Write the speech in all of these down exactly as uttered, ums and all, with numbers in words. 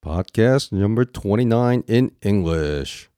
podcast number twenty-nine in English.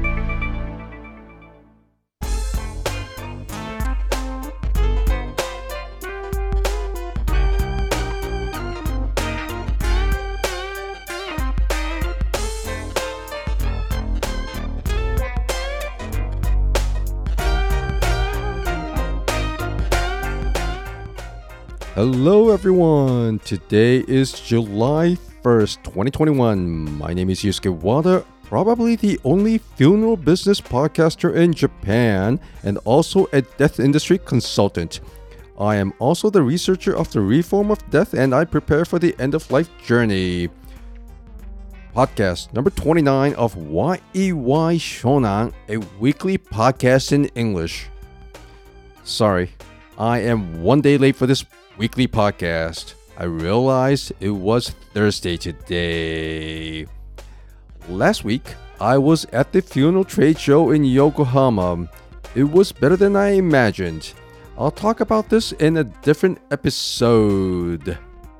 Hello everyone, today is July first, twenty twenty-one. My name is Yusuke Wada, probably the only funeral business podcaster in Japan and also a death industry consultant. I am also the researcher of the reform of death and I prepare for the end-of-life journey. Podcast number twenty-nine of Y E Y Shonan, a weekly podcast in English. Sorry, I am one day late for this weekly podcast. I realized it was Thursday today. Last week, I was at the funeral trade show in Yokohama. It was better than I imagined. I'll talk about this in a different episode.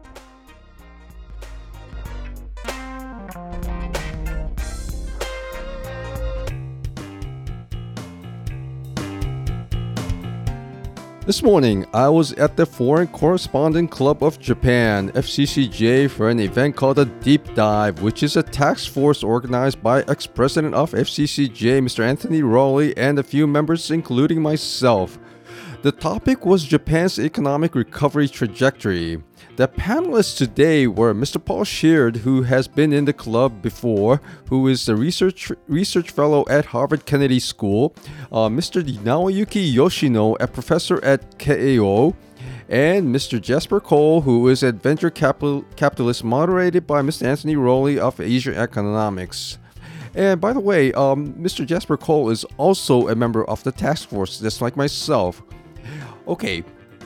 This morning, I was at the Foreign Correspondent Club of Japan, F C C J, for an event called a Deep Dive, which is a task force organized by ex-president of F C C J, Mister Anthony Rowley, and a few members, including myself. The topic was Japan's economic recovery trajectory. The panelists today were Mister Paul Sheard, who has been in the club before, who is the research research fellow at Harvard Kennedy School, uh, Mister Naoyuki Yoshino, a professor at Keio, and Mister Jasper Cole, who is a venture capital, capitalist moderated by Mister Anthony Rowley of Asia Economics. And by the way, um, Mister Jasper Cole is also a member of the task force, just like myself. Okay.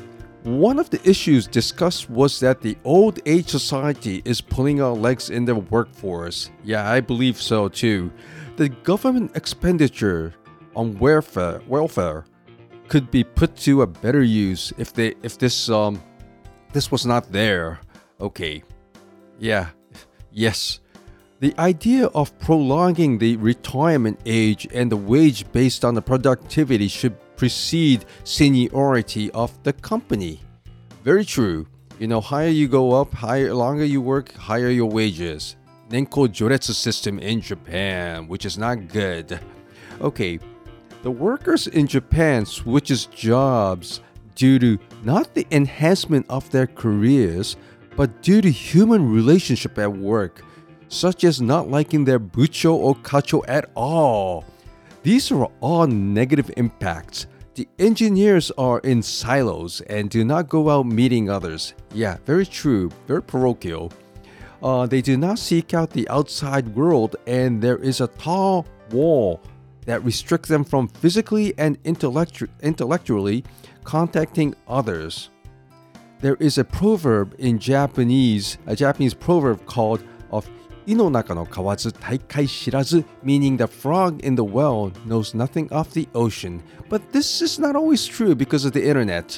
One of the issues discussed was that the old age society is pulling our legs in the workforce. Yeah, I believe so too. The government expenditure on welfare, welfare could be put to a better use if they if this um this was not there. Okay. Yeah. Yes. The idea of prolonging the retirement age and the wage based on the productivity should precede seniority of the company. Very true. You know, higher you go up, higher longer you work, higher your wages. Nenko Joretsu system in Japan, which is not good. Okay, the workers in Japan switches jobs due to not the enhancement of their careers, but due to human relationship at work, such as not liking their bucho or kacho at all. These are all negative impacts. The engineers are in silos and do not go out meeting others. Yeah, very true, very parochial. Uh, they do not seek out the outside world, and there is a tall wall that restricts them from physically and intellectu- intellectually contacting others. There is a proverb in Japanese, a Japanese proverb called of Ino naka no kawazu taikai shirazu, meaning the frog in the well knows nothing of the ocean. But this is not always true because of the internet.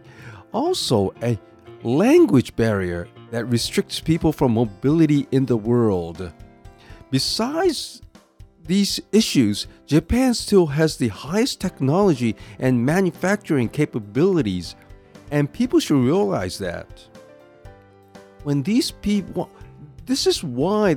Also, a language barrier that restricts people from mobility in the world. Besides these issues, Japan still has the highest technology and manufacturing capabilities, and people should realize that. When these people... This is why,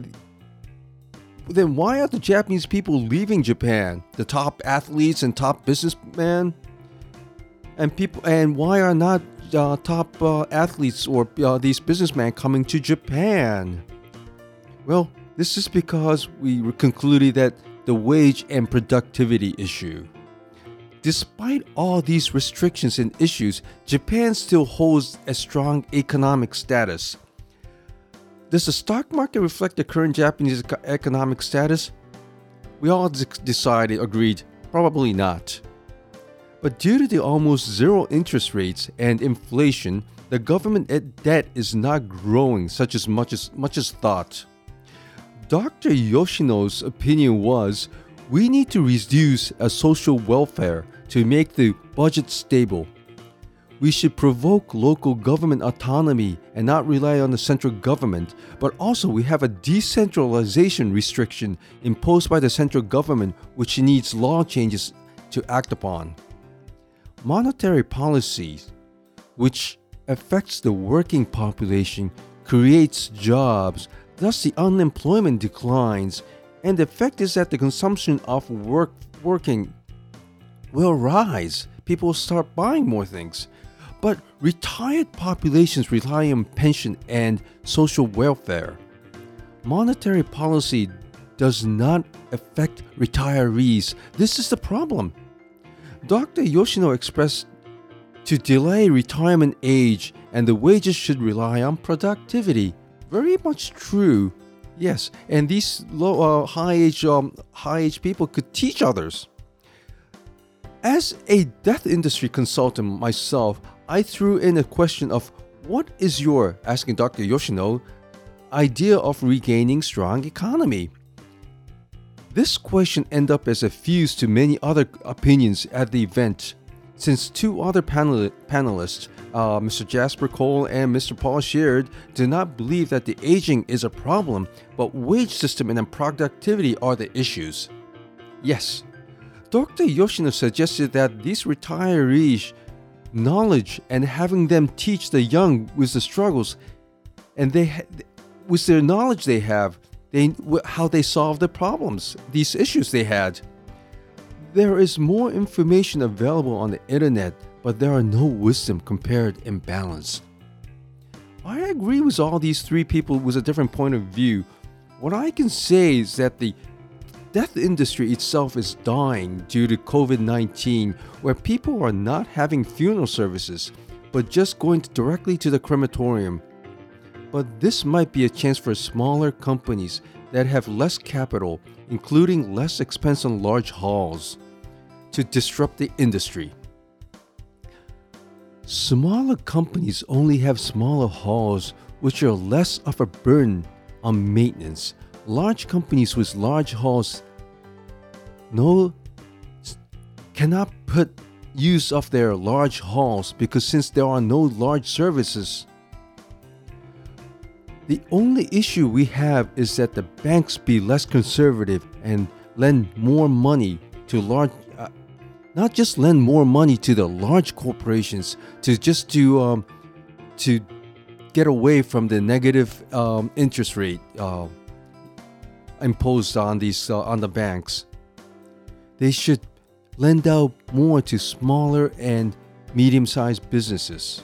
then why are the Japanese people leaving Japan? The top athletes and top businessmen? And people, and why are not uh, top uh, athletes or uh, these businessmen coming to Japan? Well, this is because we concluded that the wage and productivity issue. Despite all these restrictions and issues, Japan still holds a strong economic status. Does the stock market reflect the current Japanese economic status? We all d- decided, agreed, probably not. But due to the almost zero interest rates and inflation, the government debt is not growing such as much as much as thought. Doctor Yoshino's opinion was, we need to reduce a social welfare to make the budget stable. we should provoke local government autonomy and not rely on the central government, but also we have a decentralization restriction imposed by the central government which needs law changes to act upon. Monetary policy, which affects the working population, creates jobs, thus the unemployment declines, and the effect is that the consumption of work working will rise. People will start buying more things. But retired populations rely on pension and social welfare. Monetary policy does not affect retirees. This is the problem. Doctor Yoshino expressed to delay retirement age and the wages should rely on productivity. Very much true. Yes, and these low, uh, high age, um, high age people could teach others. As a death industry consultant myself, I threw in a question of what is your, asking Doctor Yoshino, idea of regaining strong economy? This question ended up as a fuse to many other opinions at the event, since two other panel- panelists, uh, Mister Jasper Cole and Mister Paul Sheard, do not believe that the aging is a problem, but wage system and productivity are the issues. Yes, Doctor Yoshino suggested that these retirees knowledge and having them teach the young with the struggles and they ha- with their knowledge they have they how they solve the problems, these issues they had. There is more information available on the internet, but there are no wisdom compared and balanced. I agree with all these three people with a different point of view. What I can say is that the death industry itself is dying due to covid nineteen, where people are not having funeral services, but just going directly to the crematorium. But this might be a chance for smaller companies that have less capital, including less expense on large halls, to disrupt the industry. Smaller companies only have smaller halls, which are less of a burden on maintenance. Large companies with large halls no cannot put use of their large halls because since there are no large services, the only issue we have is that the banks be less conservative and lend more money to large, uh, not just lend more money to the large corporations to just to um, to get away from the negative um, interest rate uh, imposed on these uh, on the banks. They should lend out more to smaller and medium-sized businesses.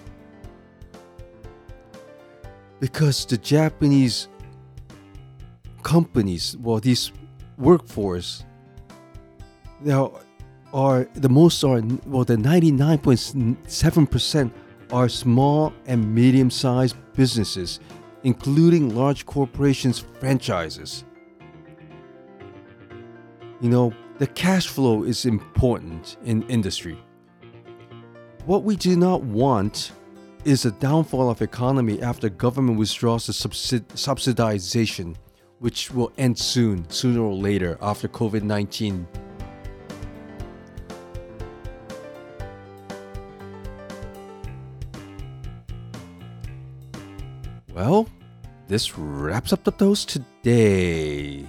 Because the Japanese companies, well, these workforce, there are, are the most are, well, the ninety-nine point seven percent are small and medium-sized businesses, including large corporations' franchises. You know, the cash flow is important in industry. What we do not want is a downfall of economy after government withdraws the subsid- subsidization, which will end soon, sooner or later, after covid nineteen. Well, this wraps up the dose today.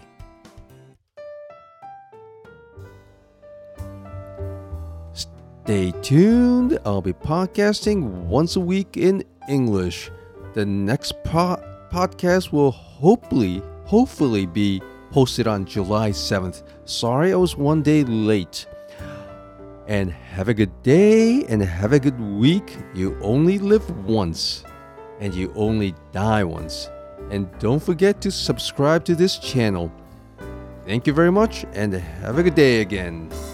Stay tuned. I'll be podcasting once a week in English. The next po- podcast will hopefully, hopefully be posted on July seventh. Sorry I was one day late. And have a good day and have a good week. You only live once and you only die once. And don't forget to subscribe to this channel. Thank you very much and have a good day again.